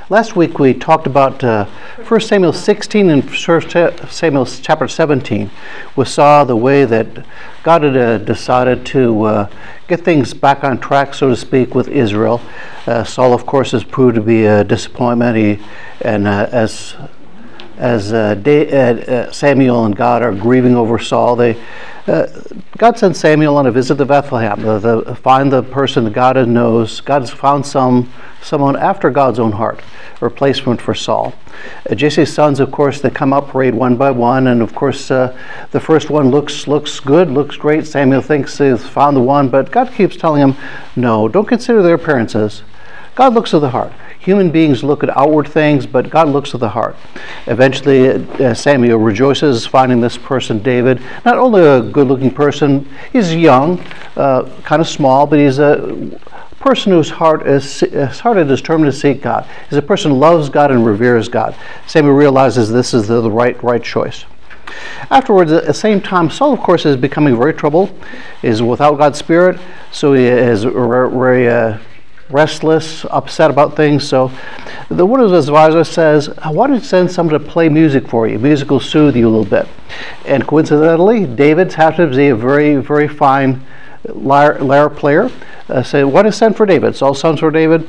Last week we talked about 1 Samuel 16 and 1 Samuel chapter 17. We saw the way that God had decided to get things back on track, so to speak, with Israel. Saul, of course, has proved to be a disappointment. As Samuel and God are grieving over Saul, God sent Samuel on a visit to Bethlehem to find the person that God knows. God has found someone after God's own heart, a replacement for Saul. Jesse's sons, of course, they come up parade one by one, and of course the first one looks good, looks great. Samuel thinks he's found the one, but God keeps telling him, no, don't consider their appearances. God looks at the heart. Human beings look at outward things, but God looks at the heart. Eventually, Samuel rejoices finding this person, David. Not only a good-looking person, he's young, kind of small, but he's a person whose heart is determined to seek God. He's a person who loves God and reveres God. Samuel realizes this is the right choice. Afterwards, at the same time, Saul, of course, is becoming very troubled. Is without God's Spirit, so he is very restless, upset about things. So one of his advisors says, why don't you send someone to play music for you? Music will soothe you a little bit. And coincidentally, David happens to be a very, very fine lyre player. Say, what is sent for David? Saul sends for David.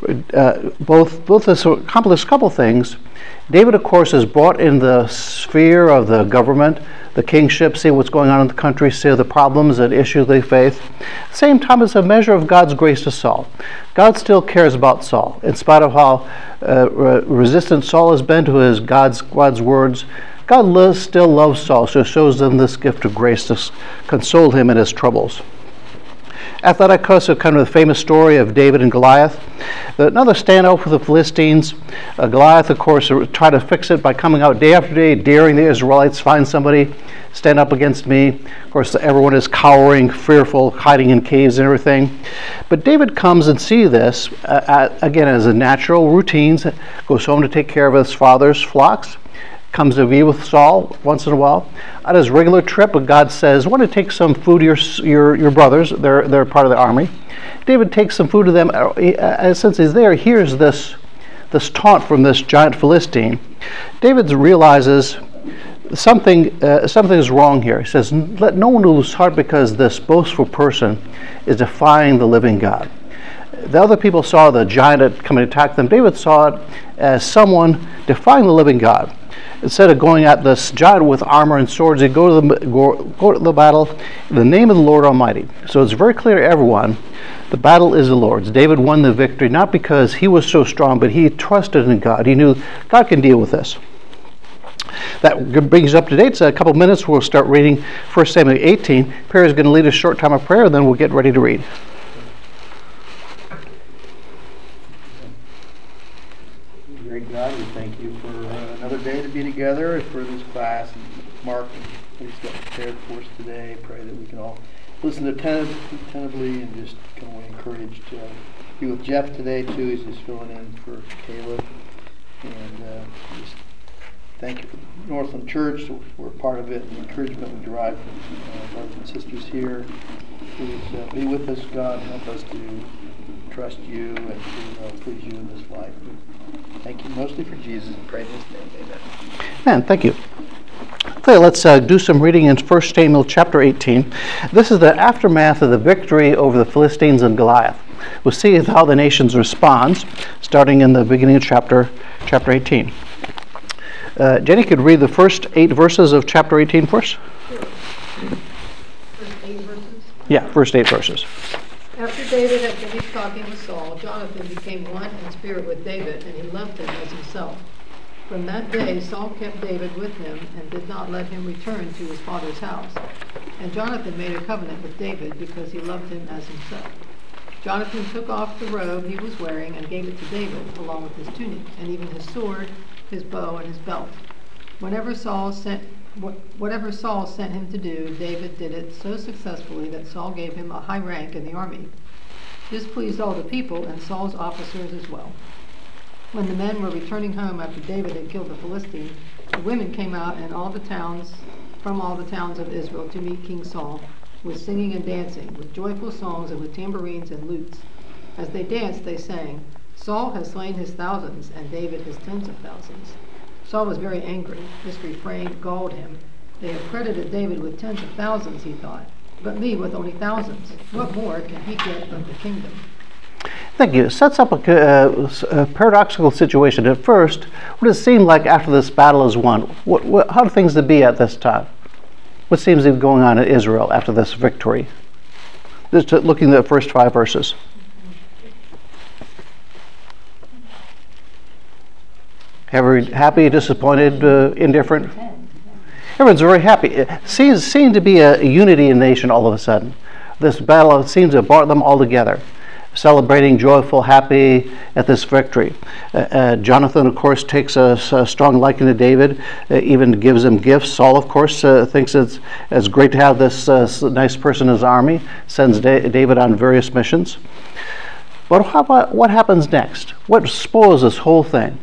Both has accomplished a couple things. David, of course, is brought in the sphere of the government, the kingship, see what's going on in the country, see the problems and issues they face. At the same time, it's a measure of God's grace to Saul. God still cares about Saul. In spite of how resistant Saul has been to God's words, God still loves Saul, so shows them this gift of grace to console him in his troubles. After that, of course, we come to the famous story of David and Goliath. Another standout for the Philistines. Goliath, of course, tried to fix it by coming out day after day, daring the Israelites, find somebody, stand up against me. Of course, everyone is cowering, fearful, hiding in caves and everything. But David comes and sees this, again, as a natural routine, goes home to take care of his father's flocks, comes to be with Saul once in a while. On his regular trip, God says, want to take some food to your brothers. They're part of the army. David takes some food to them. Since he's there, he hears this taunt from this giant Philistine. David realizes something is wrong here. He says, let no one lose heart because this boastful person is defying the living God. The other people saw the giant come and attack them. David saw it as someone defying the living God. Instead of going at this giant with armor and swords, they go to the battle in the name of the Lord Almighty. So it's very clear to everyone, the battle is the Lord's. David won the victory, not because he was so strong, but he trusted in God. He knew God can deal with this. That brings us up to date. So a couple minutes, we'll start reading 1 Samuel 18. Perry is going to lead a short time of prayer, and then we'll get ready to read. Great God, we thank you for another day to be together, for this class, and Mark, what he's got prepared for us today. Pray that we can all listen attentively and just kind of encouraged. Be with Jeff today too. He's just filling in for Caleb, and just thank you for Northland Church. We're part of it, and the encouragement we derive from brothers and sisters here. Please be with us, God, and help us to trust you and to please you in this life. Thank you mostly for Jesus, and pray in his name. Amen. Man, thank you. Okay, let's do some reading in 1 Samuel chapter 18. This is the aftermath of the victory over the Philistines and Goliath. We'll see how the nations responds, starting in the beginning of chapter 18. Jenny could read the first 8 verses of chapter 18 for us. Sure. First 8 verses? Yeah, first 8 verses. After David had finished talking with Saul, Jonathan became one in spirit with David, and he loved him as himself. From that day, Saul kept David with him and did not let him return to his father's house. And Jonathan made a covenant with David because he loved him as himself. Jonathan took off the robe he was wearing and gave it to David, along with his tunic, and even his sword, his bow, and his belt. Whatever Saul sent him to do, David did it so successfully that Saul gave him a high rank in the army. This pleased all the people and Saul's officers as well. When the men were returning home after David had killed the Philistine, the women came out from all the towns of Israel to meet King Saul, with singing and dancing, with joyful songs and with tambourines and lutes. As they danced, they sang, Saul has slain his thousands, and David his tens of thousands. Saul was very angry. This refrain galled him. They have credited David with tens of thousands, he thought, but me with only thousands. What more can he get of the kingdom? Thank you. It sets up a paradoxical situation. At first, what does it seem like after this battle is won? How do things to be at this time? What seems to be going on in Israel after this victory? Just looking at the first 5 verses. Happy, disappointed, indifferent? Everyone's very happy. It seems to be a unity in the nation all of a sudden. This battle seems to have brought them all together, celebrating, joyful, happy at this victory. Jonathan, of course, takes a strong liking to David, even gives him gifts. Saul, of course, thinks it's great to have this nice person in his army, sends David on various missions. But how about what happens next? What spoils this whole thing?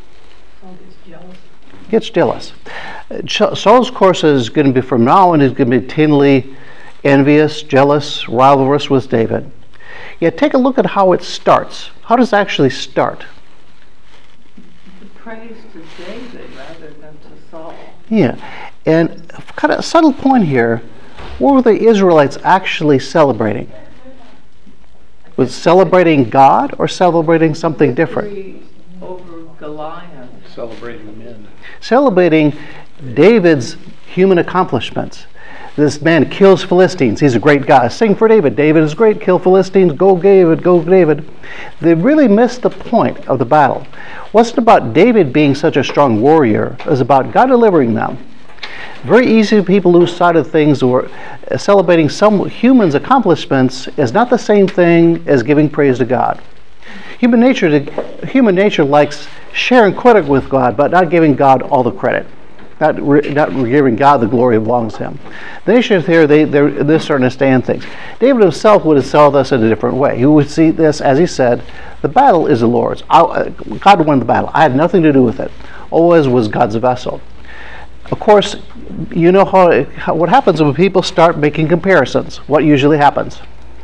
Gets jealous. Saul's course is going to be, from now on, he's going to be continually envious, jealous, rivalrous with David. Yet take a look at how it starts. How does it actually start? The praise to David rather than to Saul. Yeah, and kind of a subtle point here. What were the Israelites actually celebrating? Was celebrating God or celebrating something different? Victory over Goliath. Celebrating the men. Celebrating David's human accomplishments. This man kills Philistines. He's a great guy. Sing for David. David is great. Kill Philistines. Go David. Go David. They really missed the point of the battle. It wasn't about David being such a strong warrior. It was about God delivering them. Very easy for people lose sight of things, or celebrating some human's accomplishments is not the same thing as giving praise to God. Human nature likes sharing credit with God, but not giving God all the credit. Not giving God the glory that belongs to Him. The nation here, they're starting to understand things. David himself would have saw this in a different way. He would see this, as he said, the battle is the Lord's. God won the battle. I had nothing to do with it. Always was God's vessel. Of course, you know what happens when people start making comparisons. What usually happens?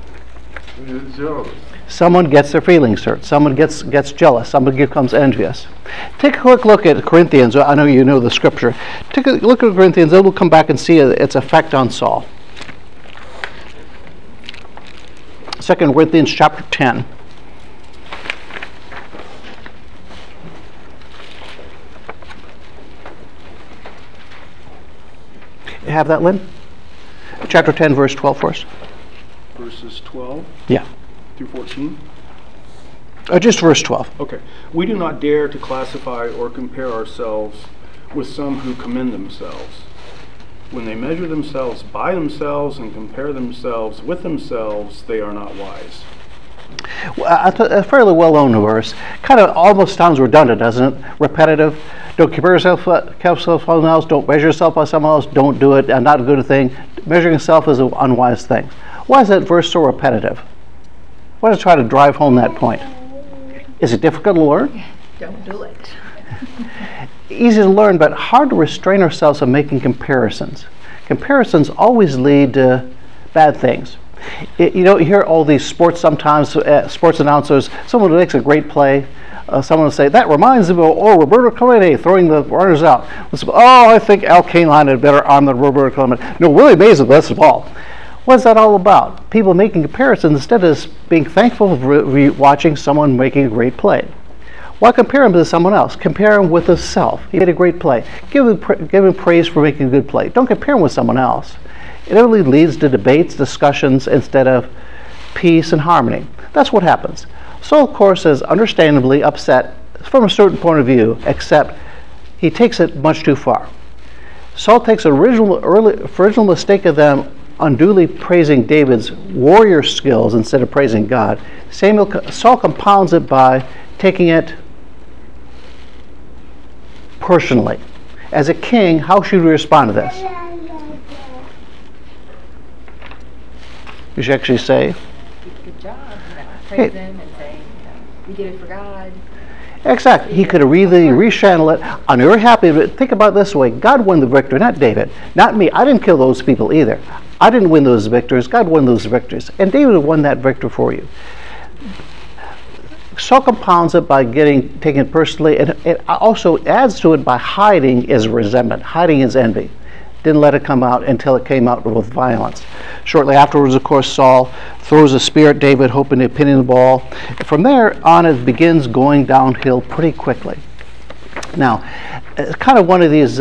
Someone gets their feelings hurt. Someone gets jealous. Someone becomes envious. Take a quick look at Corinthians. I know you know the scripture. Take a look at Corinthians, then we'll come back and see its effect on Saul. 2 Corinthians chapter 10. You have that, Lynn? Chapter 10, verse 12 for us. Verses 12? Yeah. Through 14? Just verse 12. Okay. We do not dare to classify or compare ourselves with some who commend themselves. When they measure themselves by themselves and compare themselves with themselves, they are not wise. A fairly well-known verse. Kind of almost sounds redundant, doesn't it? Repetitive. Don't compare yourself with someone else. Don't measure yourself by someone else. Don't do it. Not a good thing. Measuring yourself is an unwise thing. Why is that verse so repetitive? Why does it try to drive home that point? Is it difficult to learn? Don't do it. Easy to learn, but hard to restrain ourselves from making comparisons. Comparisons always lead to bad things. You hear all these sports sometimes, sports announcers, someone who makes a great play, someone will say, that reminds me of Roberto Clemente throwing the runners out. I think Al Kaline had a better arm than Roberto Clemente. No, Willie Mays is the best of all. What's that all about? People making comparisons instead of being thankful for watching someone making a great play. Why compare him to someone else? Compare him with himself. He made a great play. Give him praise for making a good play. Don't compare him with someone else. It really leads to debates, discussions, instead of peace and harmony. That's what happens. Saul, of course, is understandably upset from a certain point of view, except he takes it much too far. Saul takes an original mistake of them unduly praising David's warrior skills instead of praising God. Saul compounds it by taking it personally. As a king, how should we respond to this? You should actually say, Good job. Praise him and say, you did it for God. Exactly. He could have really rechannel it. I'm very happy, but think about it this way. God won the victory, not David. Not me. I didn't kill those people either. I didn't win those victories. God won those victories. And David won that victory for you. Saul compounds it by taking it personally, and it also adds to it by hiding his resentment, hiding his envy. Didn't let it come out until it came out with violence. Shortly afterwards, of course, Saul throws a spear at David, hoping to pin him the ball. From there on, it begins going downhill pretty quickly. Now, it's kind of one of these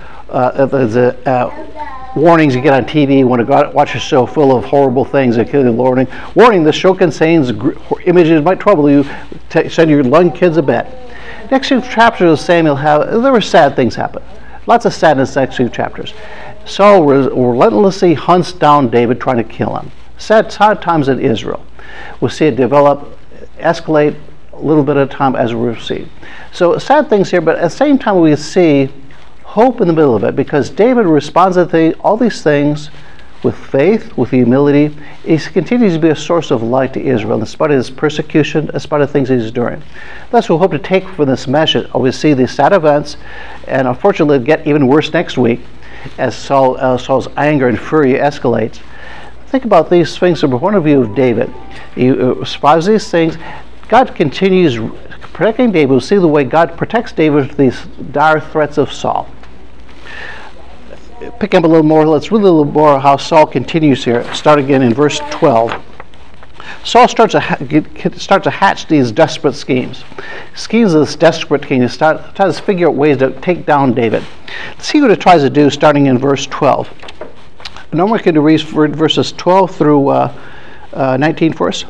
warnings you get on TV when you watch a show full of horrible things. Warning, this show contains images might trouble you. Send your young kids to bed. Next few chapters of Samuel there were sad things happen. Lots of sadness next few chapters. Saul relentlessly hunts down David, trying to kill him. Sad times in Israel. We'll see it develop, escalate a little bit at a time as we proceed. So sad things here, but at the same time we see hope in the middle of it, because David responds to all these things with faith, with humility. He continues to be a source of light to Israel in spite of his persecution, in spite of things he's enduring. That's what we hope to take from this message. We see these sad events, and unfortunately it'll get even worse next week as Saul's anger and fury escalates. Think about these things from the point of view of David. He survives these things. God continues protecting David. We'll see the way God protects David from these dire threats of Saul. Pick up a little more. Let's read a little more how Saul continues here. Start again in verse 12. Saul starts to hatch these desperate schemes. Schemes of this desperate king. He tries to figure out ways to take down David. Let's see what it tries to do, starting in verse 12. Now we're going to read verses 12 through 19 for us.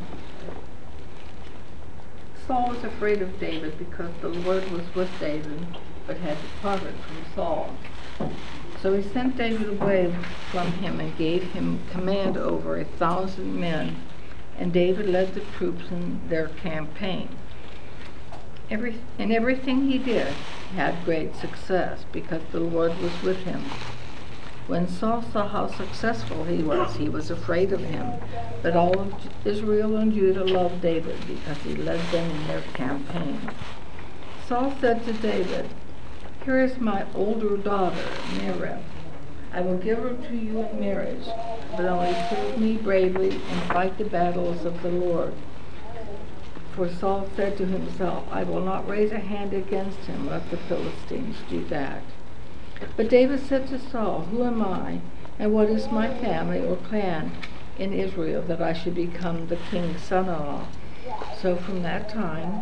Saul was afraid of David because the Lord was with David, but had departed from Saul. So he sent David away from him and gave him command over 1,000 men, and David led the troops in their campaign. In everything he did, he had great success because the Lord was with him. When Saul saw how successful he was afraid of him. But all of Israel and Judah loved David because he led them in their campaign. Saul said to David, "Here is my older daughter, Merab. I will give her to you in marriage, but only serve me bravely and fight the battles of the Lord." For Saul said to himself, "I will not raise a hand against him, let the Philistines do that." But David said to Saul, "Who am I, and what is my family or clan in Israel, that I should become the king's son-in-law?" So from that time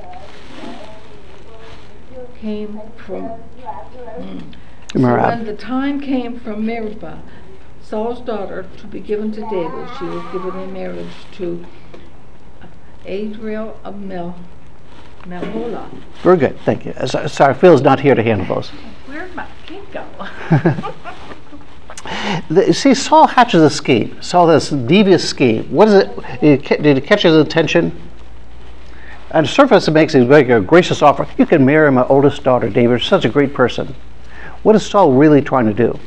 came from... So when the time came from Meribah, Saul's daughter, to be given to David, she was given in marriage to Adriel of Meholah. Very good, thank you. Sorry, Phil's not here to handle those. Where'd my kid go? See, Saul hatches a scheme. Saul has a devious scheme. What is it? Did it catch his attention? On the surface, it makes him make a gracious offer. You can marry my oldest daughter, David. You're such a great person. What is Saul really trying to do?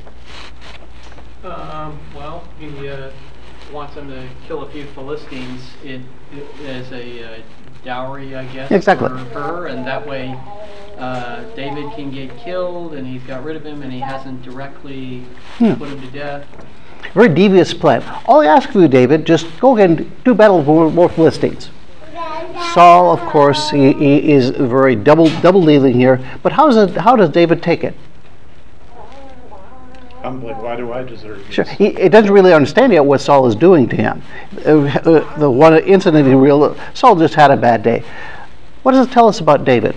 Well, he wants him to kill a few Philistines as a dowry, I guess, exactly. for her, and that way David can get killed, and he's got rid of him, and he hasn't directly put him to death. Very devious plan. All I ask of you, David, just go ahead and do battle with more Philistines. Saul, of course, he is very double-dealing here, but how does David take it? I'm like, why do I deserve this? Sure, he doesn't really understand yet what Saul is doing to him. The one incident he realized, Saul just had a bad day. What does it tell us about David?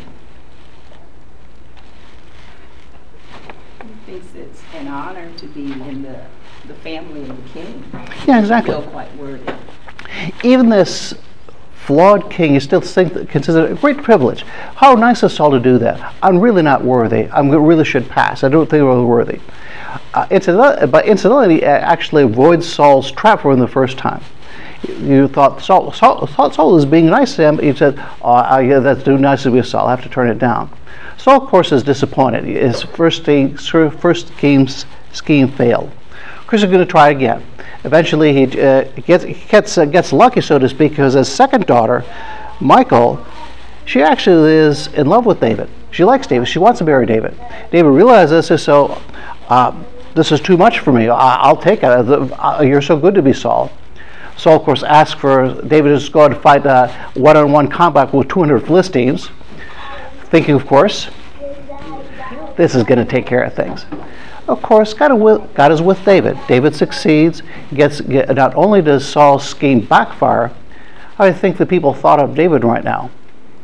He thinks it's an honor to be in the family of the king. Yeah, exactly. Feel quite worthy. Even this flawed king, you still consider it a great privilege. How nice of Saul to do that. I'm really not worthy. I really should pass. I don't think I'm worthy. But incidentally, he actually avoids Saul's trap for him the first time. You thought Saul was being nice to him. He said, "Oh, yeah, that's too nice of you, Saul. I have to turn it down." Saul, of course, is disappointed. His first scheme failed. Chris is going to try again. Eventually, he gets lucky, so to speak, because his second daughter, Michal, she actually is in love with David. She likes David. She wants to marry David. David realizes this, so this is too much for me. I'll take it. You're so good to me, Saul. Saul, of course, asked for David to go out and fight one-on-one combat with 200 Philistines, thinking, of course, this is going to take care of things. Of course, God is with David. David succeeds. Not only does Saul's scheme backfire, how do you think the people thought of David right now?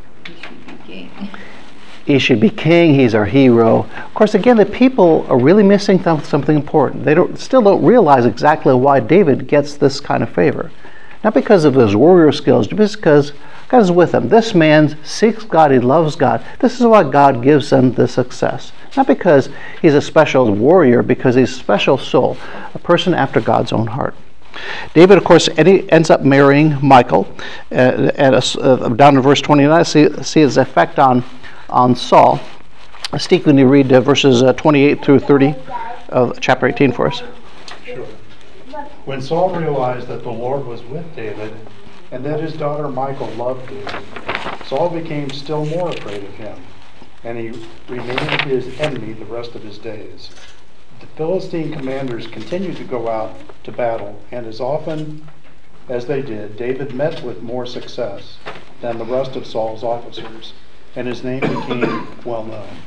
He should be king. He's our hero. Of course, again, the people are really missing something important. They still don't realize exactly why David gets this kind of favor. Not because of his warrior skills, just because God is with him. This man seeks God. He loves God. This is why God gives him the success. Not because he's a special warrior, because he's a special soul, a person after God's own heart. David, of course, ends up marrying Michal. Down in verse 29, see his effect on Saul. Steve, can you read verses 28 through 30 of chapter 18 for us? Sure. When Saul realized that the Lord was with David and that his daughter Michal loved David, Saul became still more afraid of him, and he remained his enemy the rest of his days. The Philistine commanders continued to go out to battle, and as often as they did, David met with more success than the rest of Saul's officers, and his name became well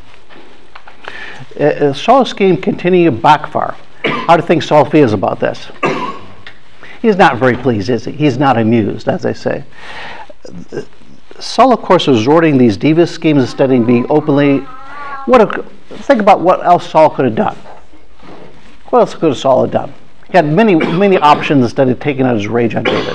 known. Saul's scheme continued to backfire. How do you think Saul feels about this? He's not very pleased, is he? He's not amused, as they say. Saul, of course, was resorting these devious schemes instead of being openly. Think about what else Saul could have done. What else could Saul have done? He had many options instead of taking out his rage on David.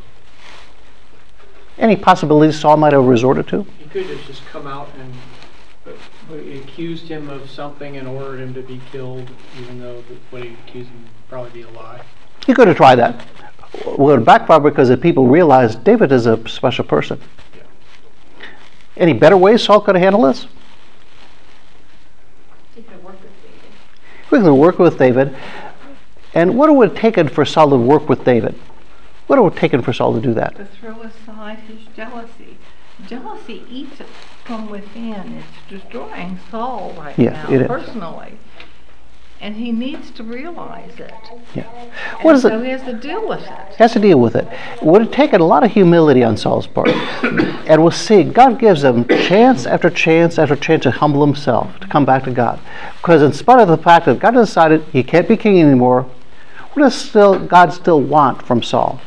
Any possibilities Saul might have resorted to? He could have just come out and accused him of something and ordered him to be killed, even though what he accused him would probably be a lie. He could have tried that. Well, it backfired because the people realized David is a special person. Yeah. Any better ways Saul could have handled this? He could work with David. We could work with David. And what would it have taken for Saul to work with David? What would it have taken for Saul to do that? To throw aside his jealousy. Jealousy eats it from within. It's destroying Saul right now, it is. personally. And he needs to realize it. Yeah. What is so it? he has to deal with it. He has to deal with it. It would have taken a lot of humility on Saul's part. And we'll see, God gives him chance after chance after chance to humble himself, to come back to God. Because in spite of the fact that God decided he can't be king anymore, what does God still want from Saul?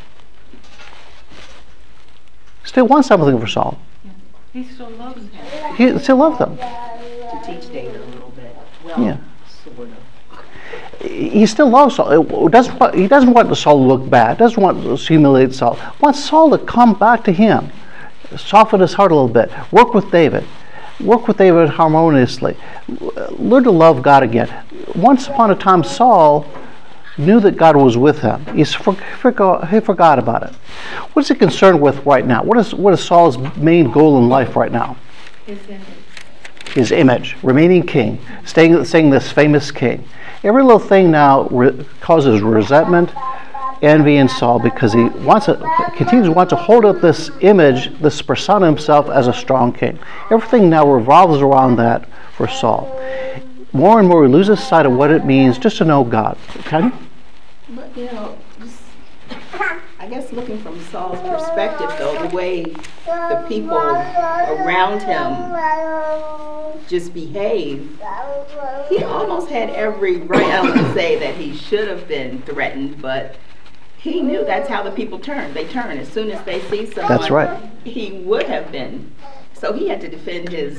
Still wants something for Saul. He still loves him. He still loves him. To teach David a little bit. Well, Yeah. sort of. He still loves Saul. He doesn't want Saul to look bad. Doesn't want to humiliate Saul. Wants Saul to come back to him, soften his heart a little bit. Work with David harmoniously. Learn to love God again. Once upon a time, Saul knew that God was with him. He forgot about it. What is he concerned with right now? What is Saul's main goal in life right now? His image. His image, remaining king, staying this famous king. Every little thing now causes resentment, envy in Saul because he continues to hold up this image, this persona himself as a strong king. Everything now revolves around that for Saul. More and more he loses sight of what it means just to know God. Okay? But, just, I guess looking from Saul's perspective, though, the way the people around him just behave, he almost had every right. I don't want to say that he should have been threatened, but he knew that's how the people turn. They turn as soon as they see someone. That's right. He would have been. So he had to defend his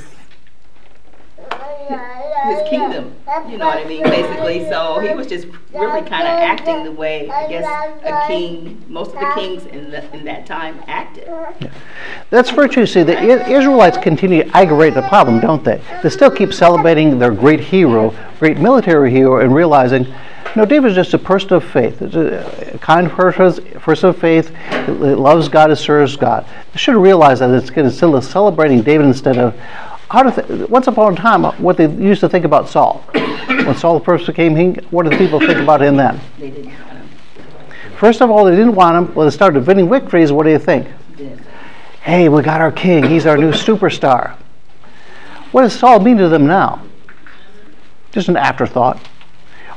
kingdom, you know what I mean, basically. So he was just really kind of acting the way, I guess, a king, most of the kings in that time acted. Yeah. That's very true. See, the Israelites continue to aggravate the problem, don't they? They still keep celebrating their great hero, great military hero, and realizing, David's just a person of faith. A kind person of faith, loves God and serves God. They should realize that it's still celebrating David instead of once upon a time, what they used to think about Saul. When Saul first became king, what did people think about him then? They didn't want him. First of all, they didn't want him. When they started winning victories, what do you think? Yeah. Hey, we got our king. He's our new superstar. What does Saul mean to them now? Just an afterthought.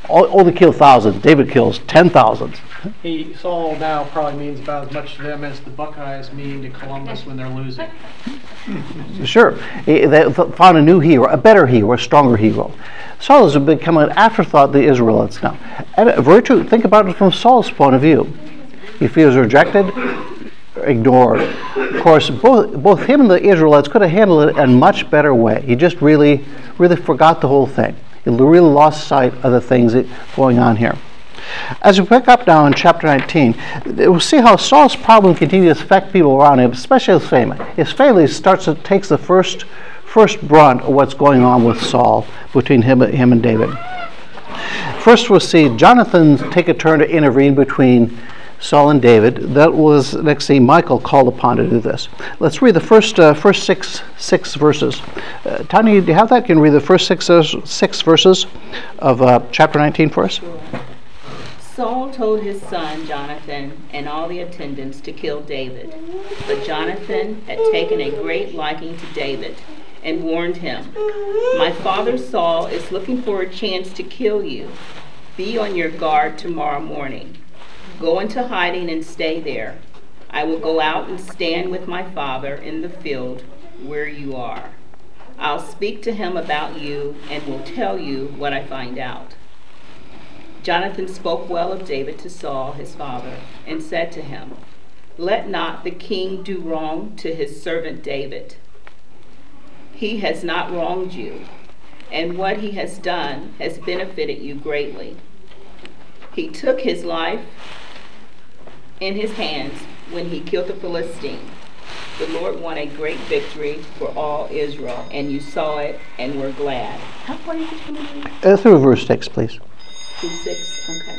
only kill thousands. David kills 10,000. Saul now probably means about as much to them as the Buckeyes mean to Columbus when they're losing. Sure. They found a new hero, a better hero, a stronger hero. Saul has become an afterthought of the Israelites now. And very true. Think about it from Saul's point of view. He feels rejected, ignored. Of course, both him and the Israelites could have handled it in a much better way. He just really forgot the whole thing. He really lost sight of the things going on here. As we pick up now in chapter 19, we'll see how Saul's problem continues to affect people around him, especially his family. His family takes the first brunt of what's going on with Saul, between him and David. First, we'll see Jonathan take a turn to intervene between Saul and David. That was, next see, Michal called upon to do this. Let's read the first six verses. Tanya, do you have that? Can you read the first six verses of chapter 19 for us? Saul told his son Jonathan and all the attendants to kill David. But Jonathan had taken a great liking to David and warned him, "My father Saul is looking for a chance to kill you. Be on your guard tomorrow morning. Go into hiding and stay there. I will go out and stand with my father in the field where you are. I'll speak to him about you and will tell you what I find out." Jonathan spoke well of David to Saul, his father, and said to him, "Let not the king do wrong to his servant David. He has not wronged you, and what he has done has benefited you greatly. He took his life in his hands when he killed the Philistine. The Lord won a great victory for all Israel, and you saw it and were glad." How far did you come in? Through verse 6, please. 2:6, okay.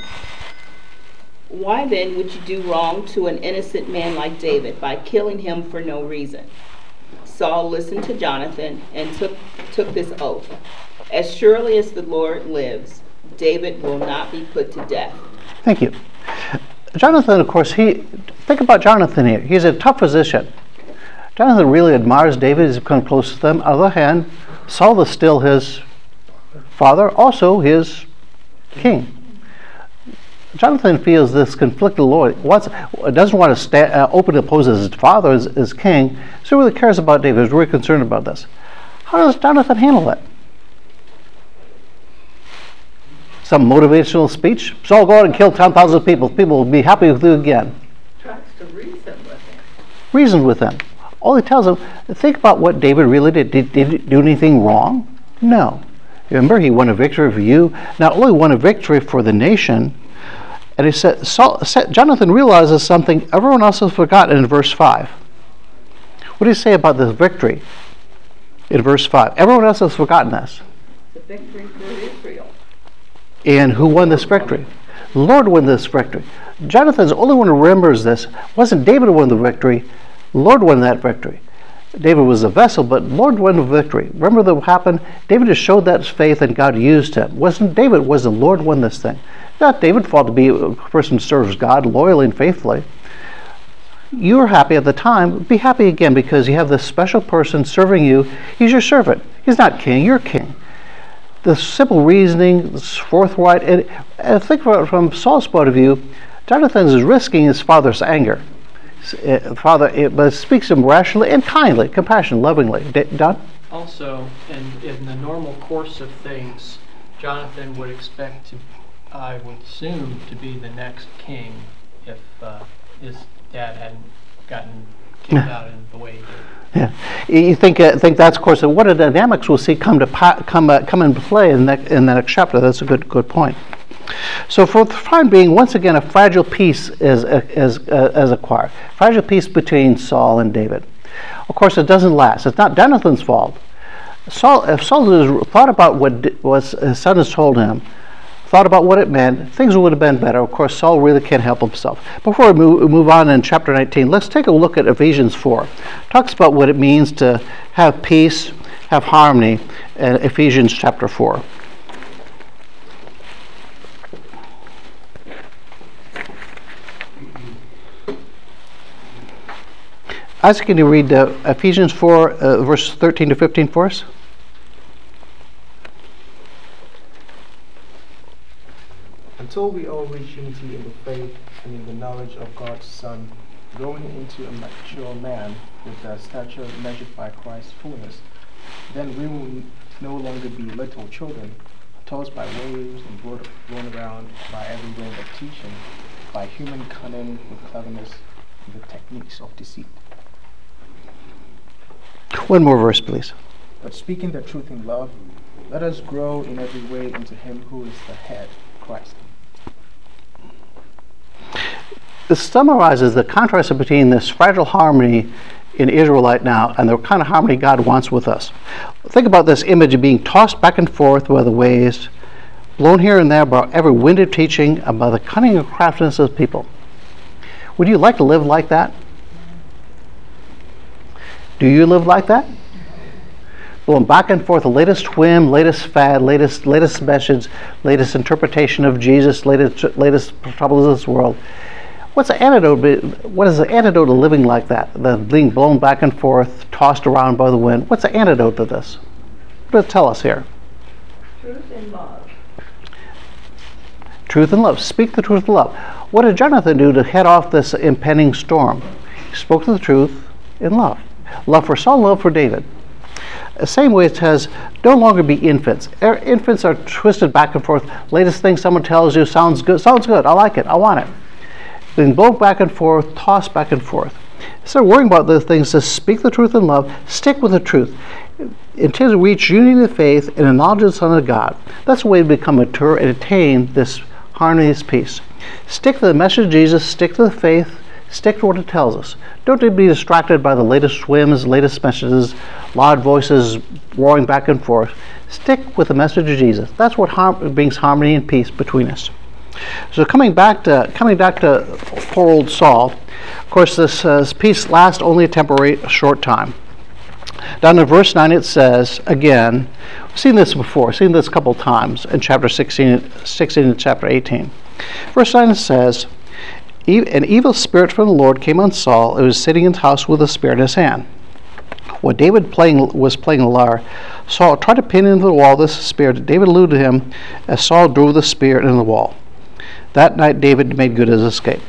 "Why then would you do wrong to an innocent man like David by killing him for no reason?" Saul listened to Jonathan and took this oath, "As surely as the Lord lives, David will not be put to death." Thank you. Jonathan, of course, think about Jonathan here. He's in a tough position. Jonathan really admires David. He's become close to them. On the other hand, Saul is still his father, also his king. Jonathan feels this conflicted Lord. Doesn't want to openly oppose his father as king, so he really cares about David. He's really concerned about this. How does Jonathan handle it? Some motivational speech? Saul, go out and kill 10,000 people. People will be happy with you again. Tries to reason with him. Reason with them. All he tells him, think about what David really did. Did he do anything wrong? No. Remember, he won a victory for you. Not only won a victory for the nation, and he said, Jonathan realizes something everyone else has forgotten in verse 5. What do you say about this victory in verse 5? Everyone else has forgotten this. The victory for Israel. And who won this victory? The Lord won this victory. Jonathan's the only one who remembers this. It wasn't David who won the victory. The Lord won that victory. David was a vessel, but the Lord won the victory. Remember what happened? David just showed that faith and God used him. Wasn't David, was the Lord won this thing. Not David's fault to be a person who serves God loyally and faithfully. You were happy at the time. Be happy again because you have this special person serving you. He's your servant. He's not king. You're king. The simple reasoning, forthright, and think about it from Saul's point of view. Jonathan is risking his father's anger. But speaks to him rationally and kindly, compassionately, lovingly. Don? Also, in the normal course of things, Jonathan would expect to, I would assume, to be the next king if his dad hadn't gotten kicked out in the way he did. Yeah, you think that's of course what the dynamics we'll see come into play in the next chapter. That's a good point. So for the time being, once again, a fragile peace is acquired. Fragile peace between Saul and David. Of course, it doesn't last. It's not Jonathan's fault. If Saul had thought about what his son has told him, thought about what it meant, things would have been better. Of course, Saul really can't help himself. Before we move on in chapter 19, let's take a look at Ephesians 4. It talks about what it means to have peace, have harmony, in Ephesians chapter 4. Isaac, can you read Ephesians 4, verse 13 to 15 for us? until we all reach unity in the faith and in the knowledge of God's Son, growing into a mature man with the stature measured by Christ's fullness. Then we will no longer be little children, tossed by waves and blown around by every wind of teaching, by human cunning with cleverness and the techniques of deceit. One more verse, please. But speaking the truth in love, let us grow in every way into Him who is the head, Christ. This summarizes the contrast between this fragile harmony in Israelite now and the kind of harmony God wants with us. Think about this image of being tossed back and forth by the waves, blown here and there by every wind of teaching, and by the cunning and craftiness of people. Would you like to live like that? Do you live like that? Blown back and forth, the latest whim, latest fad, latest message, latest interpretation of Jesus, latest troubles of this world. What is the antidote to living like that? The being blown back and forth, tossed around by the wind. What's the antidote to this? What does it tell us here? Truth and love. Truth and love. Speak the truth in love. What did Jonathan do to head off this impending storm? He spoke the truth in love. Love for Saul, love for David. The same way it says, no longer be infants. Infants are twisted back and forth. Latest thing someone tells you sounds good. I like it. I want it. Being blown back and forth, tossed back and forth. Instead of worrying about those things, just speak the truth in love. Stick with the truth. Until we reach unity of faith and the knowledge of the Son of God. That's the way to become mature and attain this harmony, this peace. Stick to the message of Jesus. Stick to the faith. Stick to what it tells us. Don't be distracted by the latest whims, latest messages, loud voices roaring back and forth. Stick with the message of Jesus. That's what brings harmony and peace between us. So coming back to poor old Saul, of course this peace lasts only a short time. Down in verse 9 it says, again, we've seen this before, seen this a couple times in chapter 16 and chapter 18. Verse 9 says, an evil spirit from the Lord came on Saul, who was sitting in his house with a spear in his hand. When David was playing the lyre, Saul tried to pin into the wall this spear. David eluded him as Saul drove the spear into the wall. That night David made good his escape.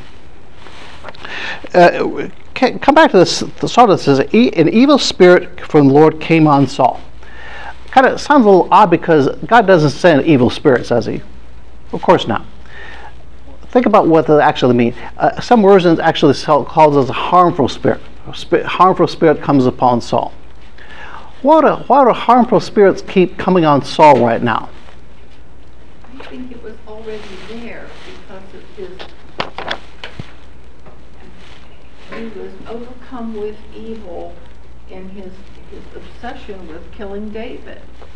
Come back to this. The Saul that says, an evil spirit from the Lord came on Saul. Kind of sounds a little odd because God doesn't send evil spirits, does he? Of course not. Think about what they actually mean. Some versions actually calls it a harmful spirit. A harmful spirit comes upon Saul. Why do harmful spirits keep coming on Saul right now? I think it was already there because he was overcome with evil in his obsession with killing David.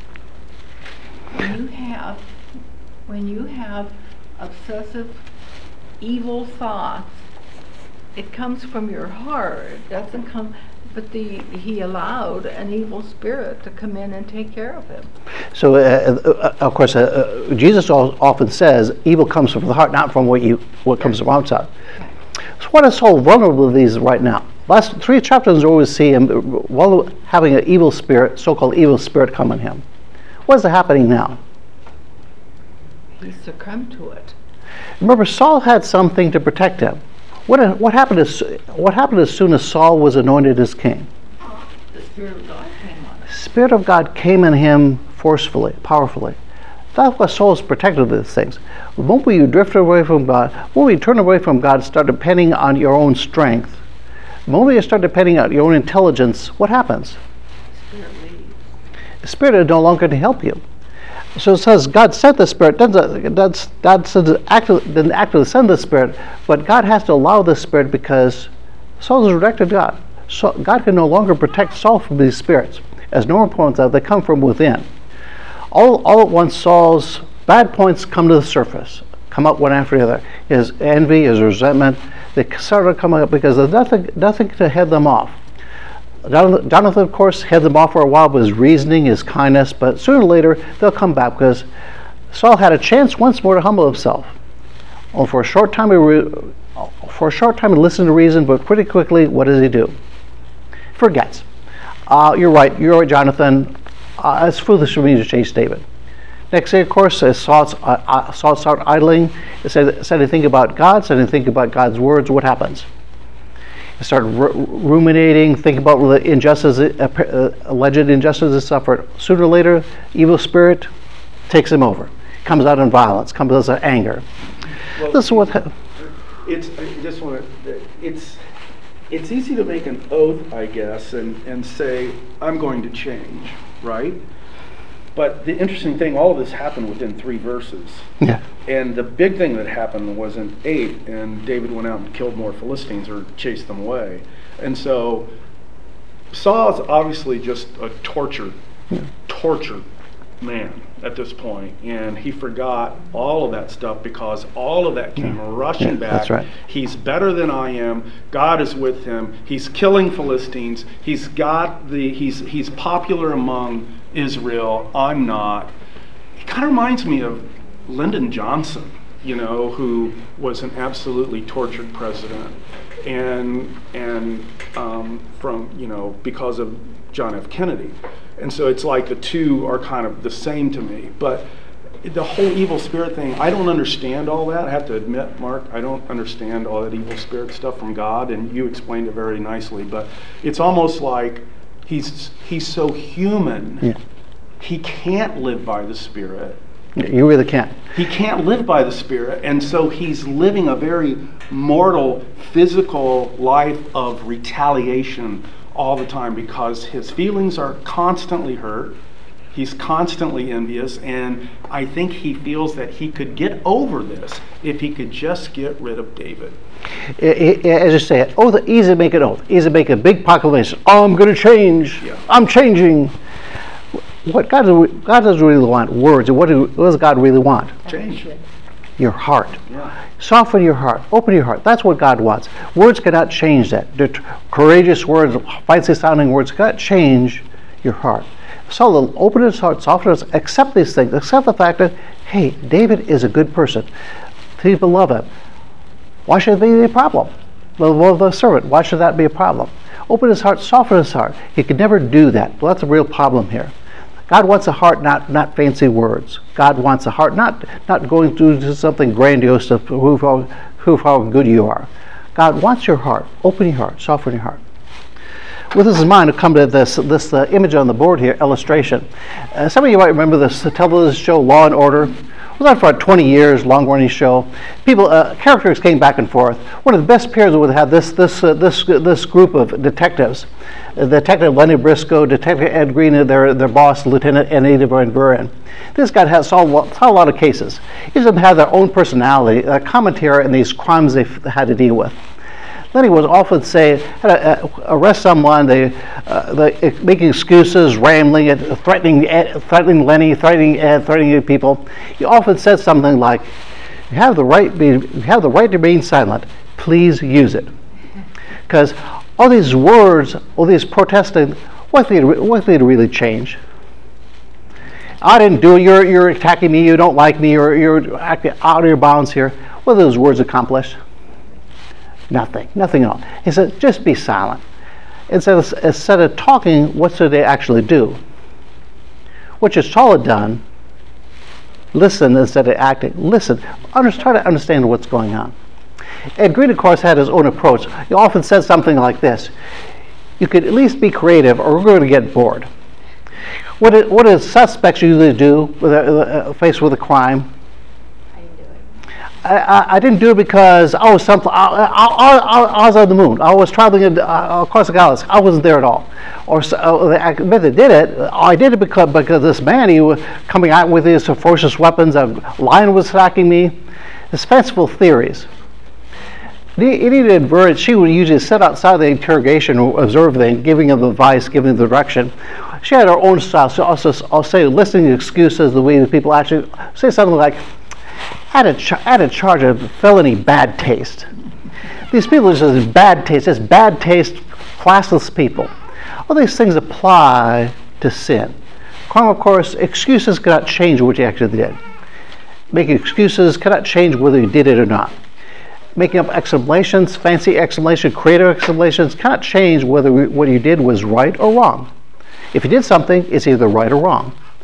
When you have obsessive evil thoughts, it comes from your heart. It doesn't come, but he allowed an evil spirit to come in and take care of him. So, of course, Jesus often says, evil comes from the heart, not from what comes from outside. Okay. So what is Saul vulnerable to these right now? Last 3 chapters we always see him having an evil spirit, so-called evil spirit, come on him. What is happening now? He succumbed to it. Remember, Saul had something to protect him. What happened as soon as Saul was anointed as king? The Spirit of God came on him. The Spirit of God came in him forcefully, powerfully. That's why Saul is protected of these things. The moment you drift away from God, when we turn away from God, start depending on your own strength, the moment you start depending on your own intelligence, what happens? The Spirit leaves. The Spirit is no longer to help you. So it says God sent the Spirit. God didn't actually send the Spirit, but God has to allow the Spirit because Saul has rejected God. So God can no longer protect Saul from these spirits. As Norman points out, they come from within. All at once, Saul's bad points come to the surface, come up one after the other. His envy, his resentment, they started coming up because there's nothing to head them off. Jonathan, of course, heads them off for a while with his reasoning, his kindness, but sooner or later they'll come back because Saul had a chance once more to humble himself. Well, for a short time he listened to reason, but pretty quickly, what does he do? Forgets. You're right, Jonathan. It's foolish for me to chase David. Next day, of course, Saul started idling. Instead of thinking about God, instead of thinking about God's words, what happens? He started ruminating, thinking about the injustice, alleged injustices suffered. Sooner or later, evil spirit takes him over. Comes out in violence, comes out in anger. Well, This is what. It's easy to make an oath, I guess, and say, I'm going to change, right? But the interesting thing, all of this happened within 3 verses. Yeah. And the big thing that happened was in 8, and David went out and killed more Philistines or chased them away. And so Saul is obviously just a tortured man at this point, and he forgot all of that stuff because all of that came rushing back. That's right. He's better than I am. God is with him. He's killing Philistines. He's popular among Israel. I'm not. It kind of reminds me of Lyndon Johnson, who was an absolutely tortured president, and because of John F. Kennedy. And so it's like the two are kind of the same to me. But the whole evil spirit thing, I don't understand all that. I have to admit, Mark, I don't understand all that evil spirit stuff from God, and you explained it very nicely. But it's almost like he's so human, he can't live by the Spirit. You really can't. He can't live by the Spirit, and so he's living a very mortal, physical life of retaliation all the time because his feelings are constantly hurt. He's constantly envious, and I think he feels that he could get over this if he could just get rid of David. As you say, easy to make an oath, easy to make a big proclamation. Oh, I'm going to change. Yeah. I'm changing. What God doesn't really want words. What does God really want? Change. Your heart. Yeah. Soften your heart. Open your heart. That's what God wants. Words cannot change that. The courageous words, fancy sounding words cannot change your heart. So open his heart, soften his, accept these things. Accept the fact that, hey, David is a good person. People love him. Why should it be a problem? The love of the servant, why should that be a problem? Open his heart, soften his heart. He could never do that. Well, that's a real problem here. God wants a heart, not fancy words. God wants a heart, not going to do something grandiose to prove how good you are. God wants your heart. Open your heart, soften your heart. With this in mind, I'll come to this image on the board here, illustration. Some of you might remember this television show, Law and Order. It was on for about 20 years, long-running show. Characters came back and forth. One of the best pairs would have this group of detectives. Detective Lenny Briscoe, Detective Ed Green, their boss, Lieutenant Anita Van Buren. This guy has solved a lot of cases. Each of them have their own personality, a commentary on these crimes they've had to deal with. Lenny would often say, arrest someone, they making excuses, rambling, threatening Lenny, threatening Ed, threatening people. He often said something like, "You have the right to remain silent. Please use it." Because all these words, all these protesting, what they to really change? I didn't do it. You're attacking me. You don't like me. You're acting out of your bounds here. What do those words accomplish? Nothing at all. He said, just be silent. Instead of talking, what should they actually do? What should Saul have done? Listen instead of acting. Listen. Try to understand what's going on. Ed Green, of course, had his own approach. He often said something like this: you could at least be creative or we're going to get bored. What do suspects usually do when faced with a crime? I didn't do it because I was on the moon. I was traveling across the galaxy. I wasn't there at all. Or they admit they did it. I did it because this man, he was coming out with his ferocious weapons. A lion was attacking me. It's fanciful theories. Anita Adverent, she would usually sit outside the interrogation or observe them, giving them advice, giving them direction. She had her own style. So I'll say listening to excuses, the way that people actually say something like, added charge of felony bad taste. These people are just bad taste, classless people. All these things apply to sin. Crime, of course, excuses cannot change what you actually did. Making excuses cannot change whether you did it or not. Making up explanations, fancy explanations, creative explanations cannot change whether what you did was right or wrong. If you did something, it's either right or wrong.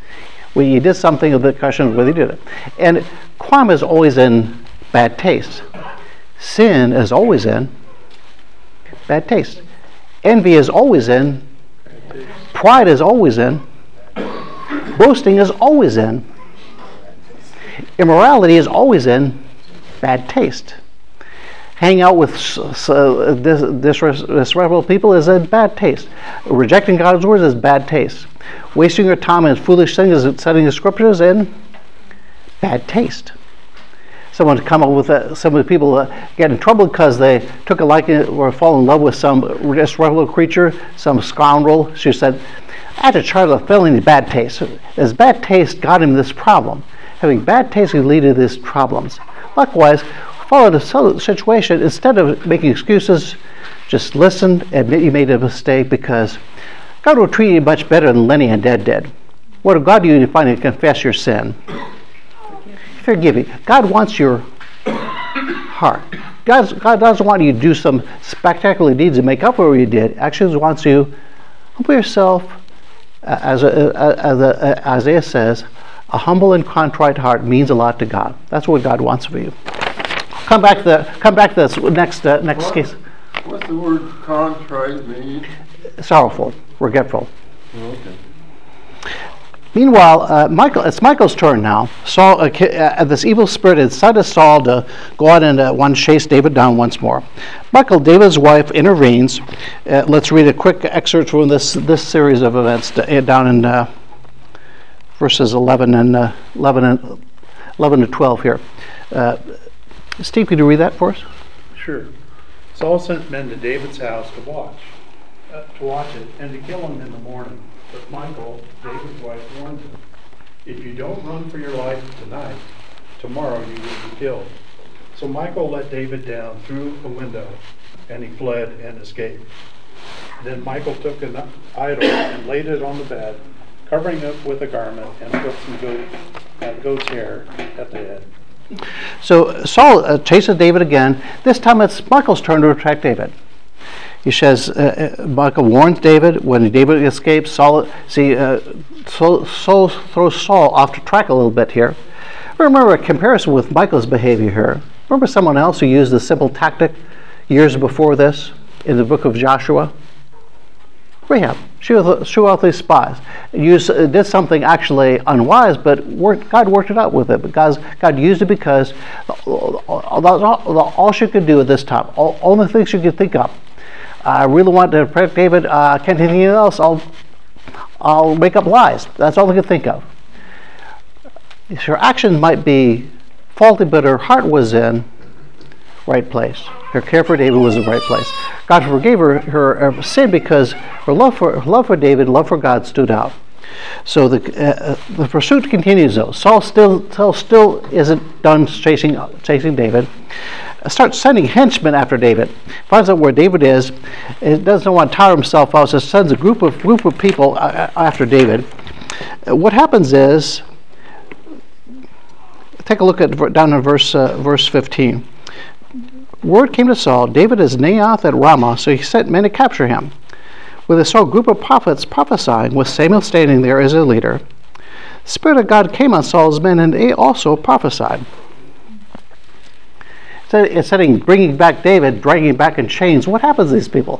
When you did something, the question is whether you did it. And crime is always in bad taste. Sin is always in bad taste. Envy is always in. Pride is always in. Boasting is always in. Immorality is always in bad taste. Hanging out with disreputable people is in bad taste. Rejecting God's words is bad taste. Wasting your time in foolish things is studying the scriptures in bad taste. Someone to come up with some of the people get in trouble because they took a liking or fall in love with some disreputable creature, some scoundrel. She said, I had to charge a felony bad taste. His bad taste got him this problem. Having bad taste can lead to these problems. Likewise, follow the situation. Instead of making excuses, just listen, admit you made a mistake, because God will treat you much better than Lenny and Dad did. What if God you finally confess your sin? Forgive you. God wants your heart. God doesn't want you to do some spectacular deeds to make up for what you did. Actually, He wants you to humble yourself, as Isaiah says, a humble and contrite heart means a lot to God. That's what God wants for you. Come back to this next case. What's the word contrite mean? Sorrowful, regretful. Okay. Meanwhile, it's Michael's turn now. Saul, this evil spirit incited Saul to go out and want to chase David down once more. Michael, David's wife, intervenes. Let's read a quick excerpt from this series of events down in verses 11 to 12 here. Steve, could you read that for us? Sure. Saul sent men to David's house to watch it and to kill him in the morning. But Michal, David's wife, warned him, if you don't run for your life tonight, tomorrow you will be killed. So Michal let David down through a window, and he fled and escaped. Then Michal took an idol and laid it on the bed, covering it with a garment, and put some goat's hair at the head. So Saul chases David again. This time it's Michal's turn to attack David. He says, Michal warns David. When David escapes, Saul throws Saul off the track a little bit here. Remember a comparison with Michal's behavior here. Remember someone else who used a simple tactic years before this in the book of Joshua? Rahab. She was these spies. Did something actually unwise, but God worked it out with it. Because God used it because all she could do at this time, all the things she could think of. I really want to protect David. I can't do anything else. I'll make up lies. That's all I could think of. Her actions might be faulty, but her heart was in right place. Her care for David was in the right place. God forgave her sin because her love for David, love for God stood out. So the pursuit continues though. Saul still isn't done chasing David. Starts sending henchmen after David. Finds out where David is. It doesn't want to tire himself out, so sends a group of people after David. What happens is, take a look at down in verse 15. Word came to Saul, David is Naioth at Ramah, so he sent men to capture him. When they saw a group of prophets prophesying, with Samuel standing there as a leader, the Spirit of God came on Saul's men, and they also prophesied. Instead of bringing back David, dragging him back in chains, what happens to these people?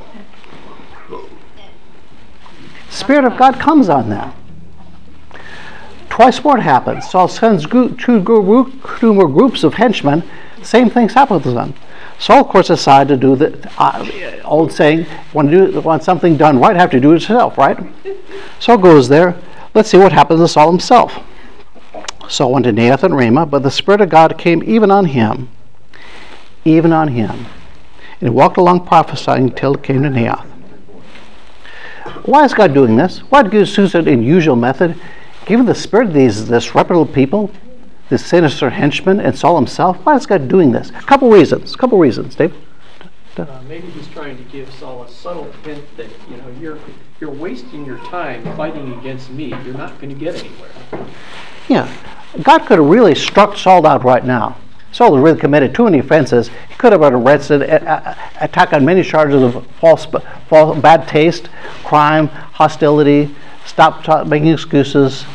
The Spirit of God comes on them. Twice more happens. Saul sends two more groups of henchmen. Same things happen to them. Saul, of course, decided to do the old saying, want something done right, have to do it yourself, right? Saul goes there. Let's see what happens to Saul himself. Saul went to Naioth and Ramah, but the Spirit of God came even on him. And he walked along prophesying until it came to Naioth. Why is God doing this? Why did God use an unusual method? Given the spirit of these disreputable people, this sinister henchman, and Saul himself, why is God doing this? A couple reasons, Dave. Maybe he's trying to give Saul a subtle hint that you're wasting your time fighting against me. You're not going to get anywhere. Yeah, God could have really struck Saul out right now. Saul had really committed too many offenses. He could have been arrested, attacked on many charges of false, bad taste, crime, hostility, stop making excuses.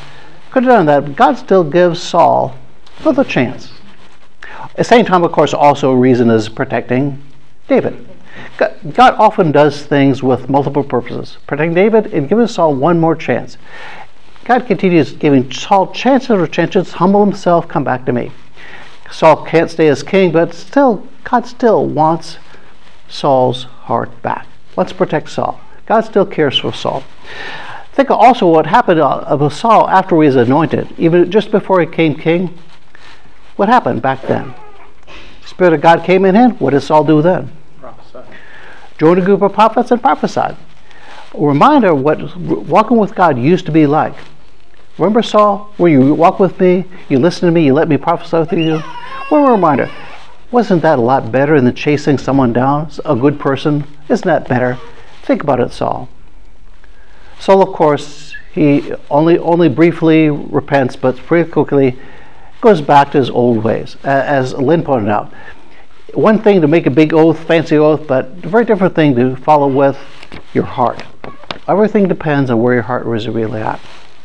Could have done that. God still gives Saul another chance. At the same time, of course, also a reason is protecting David. God often does things with multiple purposes. Protecting David and giving Saul one more chance. God continues giving Saul chances or chances, humble himself, come back to me. Saul can't stay as king, but still, God still wants Saul's heart back. Let's protect Saul. God still cares for Saul. Think also what happened with Saul after he was anointed, even just before he became king. What happened back then? The Spirit of God came in him. What did Saul do then? Prophesy. Joined a group of prophets and prophesied. A reminder of what walking with God used to be like. Remember Saul, where you walk with me, you listen to me, you let me prophesy with you? Well, a reminder, wasn't that a lot better than chasing someone down, a good person? Isn't that better? Think about it, Saul. Saul, of course, he only briefly repents, but pretty quickly goes back to his old ways. As Lynn pointed out, one thing to make a big oath, fancy oath, but a very different thing to follow with your heart. Everything depends on where your heart is really at.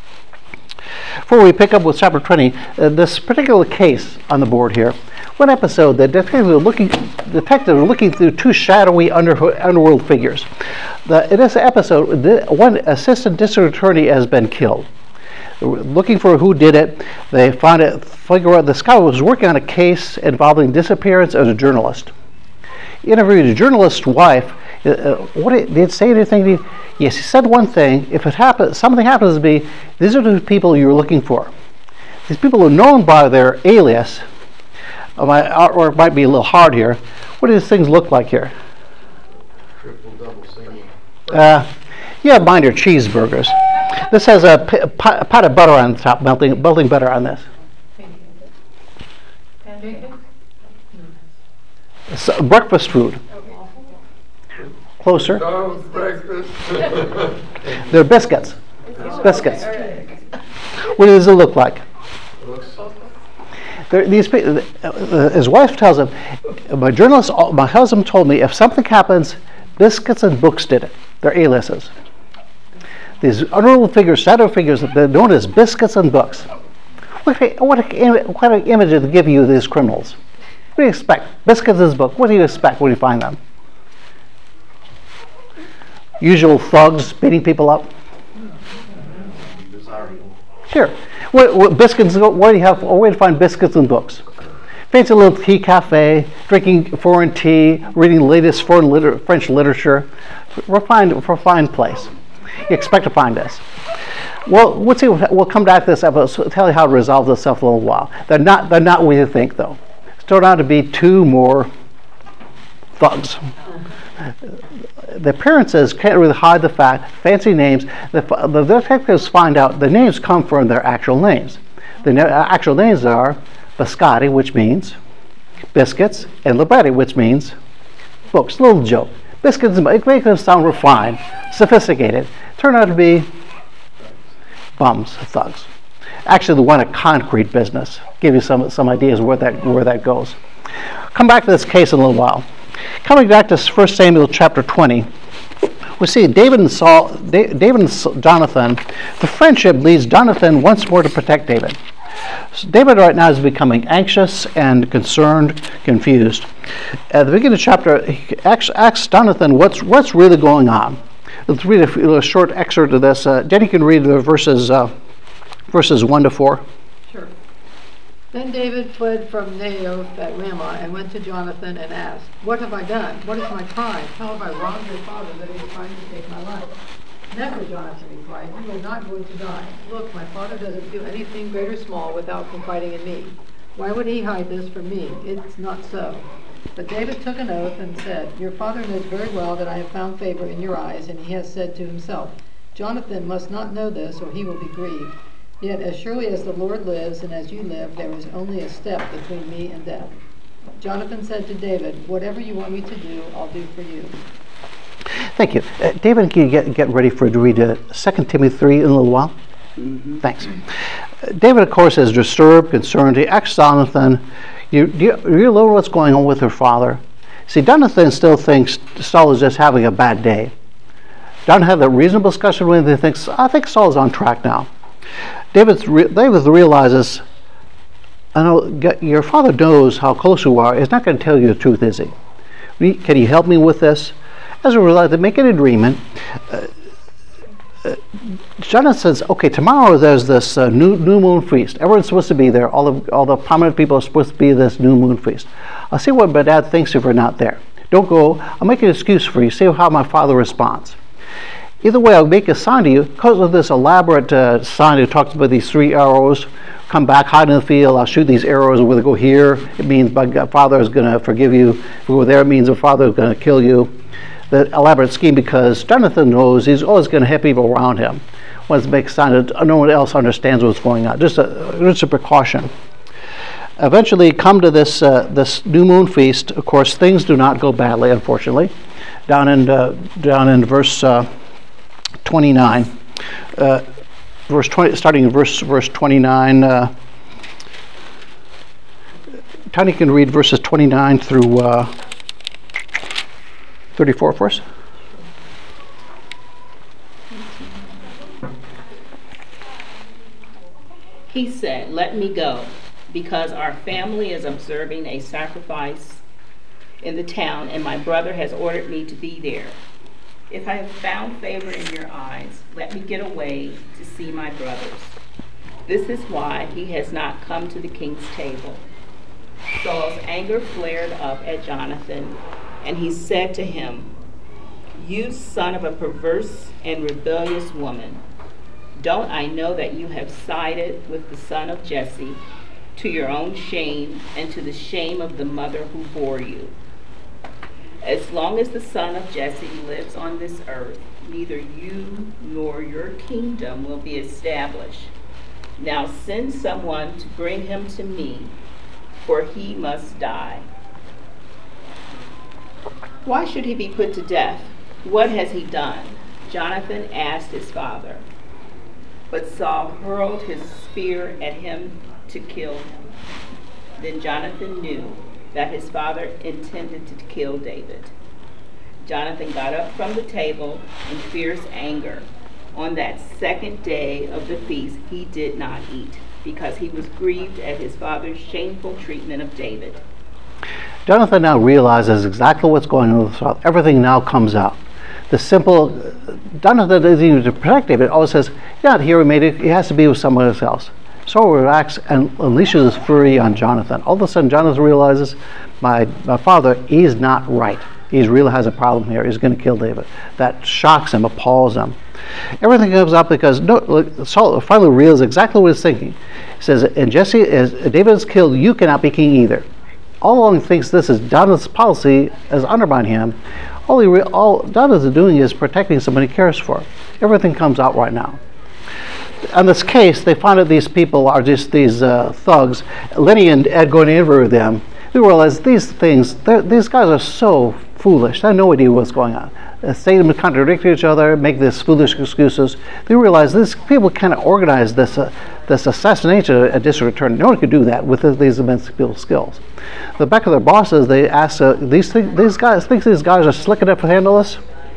Before we pick up with chapter 20, this particular case on the board here, one episode, the detective was looking through two shadowy underworld figures. In this episode, one assistant district attorney has been killed. Looking for who did it, they figure out this guy was working on a case involving disappearance of a journalist. Interviewed the journalist's wife. Did it say anything to you? Yes, he said one thing. If it happens, something happens to me, these are the people you're looking for. These people are known by their alias. My artwork might be a little hard here. What do these things look like here? Triple, double, single. Yeah, mine are cheeseburgers. This has a pat of butter on the top, melting butter on this. It's breakfast food. Closer. Donald's breakfast. They're biscuits. Biscuits. What does it look like? His wife tells him, my husband told me if something happens, biscuits and books did it. They're aliases. These underworld figures, shadow figures, they're known as biscuits and books. What kind of image do they give you, these criminals? What do you expect? Biscuits and books. What do you expect when you find them? Usual thugs beating people up. Sure. What biscuits? Where do you have? Where do you find biscuits and books? Fancy little tea cafe, drinking foreign tea, reading the latest French literature. Refined place. You expect to find this. Well, let's see. We'll come back to this episode. Tell you how it resolves itself in a little while. They're not what you think, though. It's turned out to be two more thugs. The appearances can't really hide the fact. Fancy names. The detectives find out the names come from their actual names. The actual names are Biscotti, which means biscuits, and Libretti, which means books. Little joke. Biscuits make them sound refined, sophisticated. Turn out to be bums, thugs. Actually, they want a concrete business. Give you some ideas where that goes. Come back to this case in a little while. Coming back to 1 Samuel chapter 20, we see David and Jonathan. The friendship leads Jonathan once more to protect David. So David right now is becoming anxious and concerned, confused. At the beginning of the chapter, he asks Jonathan what's really going on. Let's read a short excerpt of this. Jenny can read the verses 1 to 4. Sure. Then David fled from Naioth at Ramah and went to Jonathan and asked, "What have I done? What is my crime? How have I wronged your father that he is trying to take my life?" "Never," Jonathan replied. "You are not going to die. Look, my father doesn't do anything great or small without confiding in me. Why would he hide this from me? It's not so." But David took an oath and said, "Your father knows very well that I have found favor in your eyes," and he has said to himself, "Jonathan must not know this, or he will be grieved. Yet as surely as the Lord lives and as you live, there is only a step between me and death." Jonathan said to David, "Whatever you want me to do, I'll do for you." Thank you. David, can you get ready to read 2 Timothy 3 in a little while? Mm-hmm. Thanks. David, of course, is disturbed, concerned. He asks Jonathan, you know what's going on with her father? See, Jonathan still thinks Saul is just having a bad day. Jonathan had a reasonable discussion with him. He thinks, I think Saul's on track now. David realizes, I know your father knows how close you are. He's not going to tell you the truth, is he? Can you help me with this? As a result, they make an agreement. Jonathan says, okay, tomorrow there's this new moon feast. Everyone's supposed to be there. All the prominent people are supposed to be at this new moon feast. I'll see what my dad thinks if we're not there. Don't go. I'll make an excuse for you. See how my father responds. Either way, I'll make a sign to you. Because of this elaborate sign that talks about these 3 arrows, come back, hide in the field, I'll shoot these arrows. Whether they go here, it means my father is going to forgive you. If we go there, it means the father is going to kill you. The elaborate scheme, because Jonathan knows he's always going to have people around him. Wants to make a sign that no one else understands what's going on. Just a precaution. Eventually, come to this new moon feast. Of course, things do not go badly, unfortunately. Down in verse 29, starting in verse 29. Tony can read verses 29 through 34 for us. He said, "Let me go, because our family is observing a sacrifice in the town, and my brother has ordered me to be there. If I have found favor in your eyes, let me get away to see my brothers. This is why he has not come to the king's table." Saul's anger flared up at Jonathan, and he said to him, "You son of a perverse and rebellious woman, don't I know that you have sided with the son of Jesse, to your own shame and to the shame of the mother who bore you? As long as the son of Jesse lives on this earth, neither you nor your kingdom will be established. Now send someone to bring him to me, for he must die. Why should he be put to death? What has he done?" Jonathan asked his father. But Saul hurled his spear at him to kill him. Then Jonathan knew that his father intended to kill David. Jonathan got up from the table in fierce anger. On that second day of the feast, he did not eat, because he was grieved at his father's shameful treatment of David. Jonathan now realizes exactly what's going on with Saul. Everything now comes out. The simple, Jonathan doesn't even to protect David. Always says, "He's not here. He has to be with someone else." Saul relaxes and unleashes his fury on Jonathan. All of a sudden, Jonathan realizes, my father, he's not right. He really has a problem here. He's going to kill David. That shocks him, appalls him. Everything comes up because Saul finally realizes exactly what he's thinking. He says, "And Jesse, as David is killed, you cannot be king either." All along thinks this is Jonathan's policy has undermined him. All Jonathan is doing is protecting someone he cares for. Everything comes out right now. In this case, they find that these people are just these thugs. Lenny and Ed going to interview them. They realize these guys are so foolish. They have no idea what's going on. They contradict each other, make these foolish excuses. They realize these people kind of organize this assassination at district attorney. No one could do that with these immense skills. The back of their bosses, they ask, these guys are slick enough to handle this?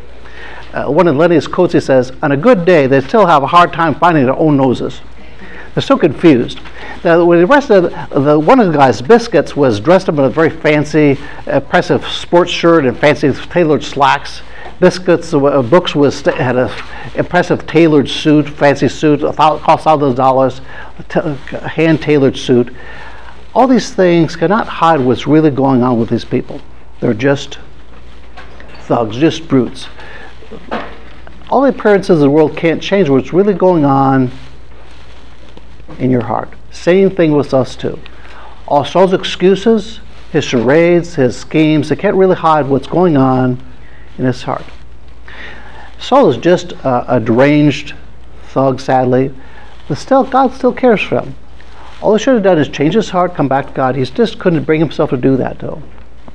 One of Lenny's quotes, he says, "On a good day, they still have a hard time finding their own noses." They're so confused. Now, when the rest of one of the guys, Biscuits, was dressed up in a very fancy, impressive sports shirt and fancy tailored slacks. Biscuits, Brooks had an impressive tailored suit, fancy suit, cost $1,000, hand-tailored suit. All these things cannot hide what's really going on with these people. They're just thugs, just brutes. All the appearances of the world can't change what's really going on in your heart. Same thing with us too. All Saul's excuses, his charades, his schemes, they can't really hide what's going on in his heart. Saul is just a deranged thug, sadly, but still, God still cares for him. All he should have done is change his heart, come back to God. He just couldn't bring himself to do that, though.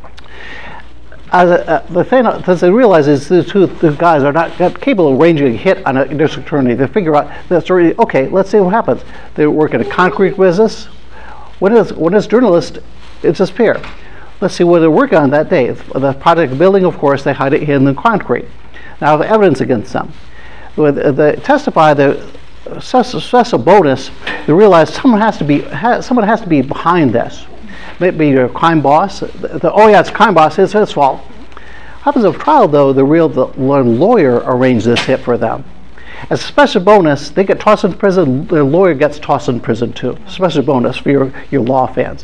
The thing that they realize is the two guys are not capable of arranging a hit on a district attorney. They figure out that's already okay. Let's see what happens. They work in a concrete business. When is journalists disappear? Let's see what they're working on that day. The project building, of course, they hide it in the concrete. Now the evidence against them. When they testify, special bonus, they realize someone has to be behind this. Maybe your crime boss. Oh yeah, it's crime boss. It's his fault. Happens of trial though, the lawyer arranged this hit for them. As a special bonus, they get tossed in prison. The lawyer gets tossed in prison too. Special bonus for your law fans.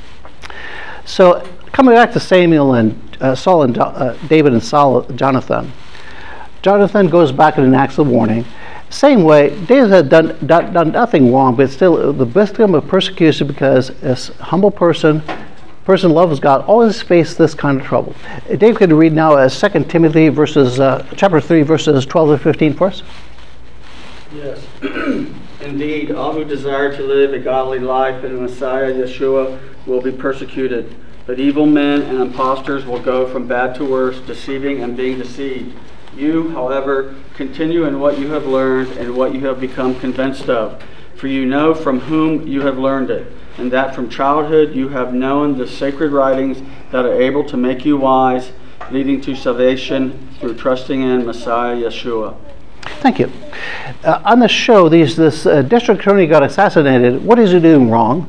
So coming back to Samuel and Saul and David and Jonathan. Jonathan goes back and enacts the warning. Same way, David had done nothing wrong, but still the victim of persecution because a humble person loves God, always face this kind of trouble. Dave, could you read now 2 Timothy chapter 3, verses 12 to 15 for us? Yes. Indeed, all who desire to live a godly life in Messiah Yeshua will be persecuted, but evil men and impostors will go from bad to worse, deceiving and being deceived. You, however, continue in what you have learned and what you have become convinced of, for you know from whom you have learned it, and that from childhood you have known the sacred writings that are able to make you wise, leading to salvation through trusting in Messiah Yeshua. Thank you. On the show, this district attorney got assassinated. What is he doing wrong?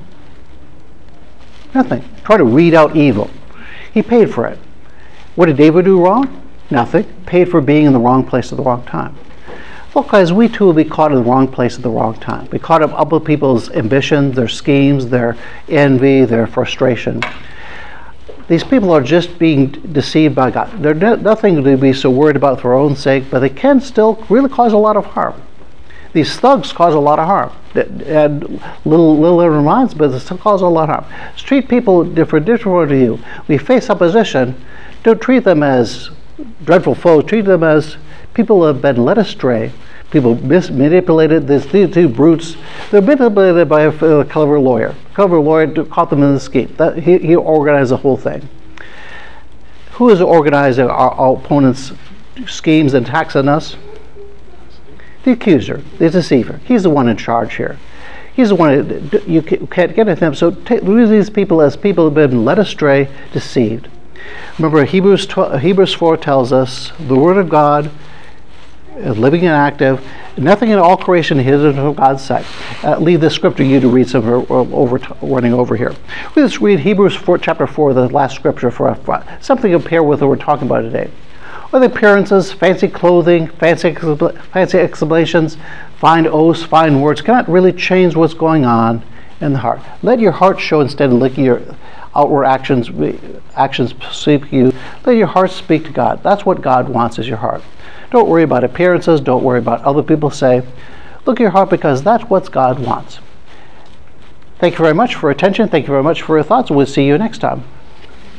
Nothing. Try to weed out evil. He paid for it. What did David do wrong? Nothing. Paid for being in the wrong place at the wrong time. Well, guys, we too will be caught in the wrong place at the wrong time. We caught up with people's ambitions, their schemes, their envy, their frustration. These people are just being deceived by God. They're nothing to be so worried about for their own sake, but they can still really cause a lot of harm. These thugs cause a lot of harm. And little reminds, but they still cause a lot of harm. Treat people for different point of view. We face opposition. Don't treat them as dreadful foes. Treat them as people who have been led astray. People manipulated. These two brutes, they're manipulated by a clever lawyer. Clever lawyer caught them in the scheme. He organized the whole thing. Who is organizing our opponents' schemes and attacks on us? The accuser, the deceiver. He's the one in charge here. He's the one you can't get at him. So use these people as people who have been led astray, deceived. Remember, Hebrews 4 tells us the Word of God is living and active. Nothing in all creation is hidden from God's sight. Leave this scripture you to read some running over here. Let's read Hebrews 4, chapter 4, the last scripture for something to compare with what we're talking about today. Or the appearances, fancy clothing, fancy explanations, fine oaths, fine words cannot really change what's going on in the heart. Let your heart show instead of letting your outward actions speak to you. Let your heart speak to God. That's what God wants, is your heart. Don't worry about appearances. Don't worry about other people say. Look at your heart, because that's what God wants. Thank you very much for your attention. Thank you very much for your thoughts. We'll see you next time.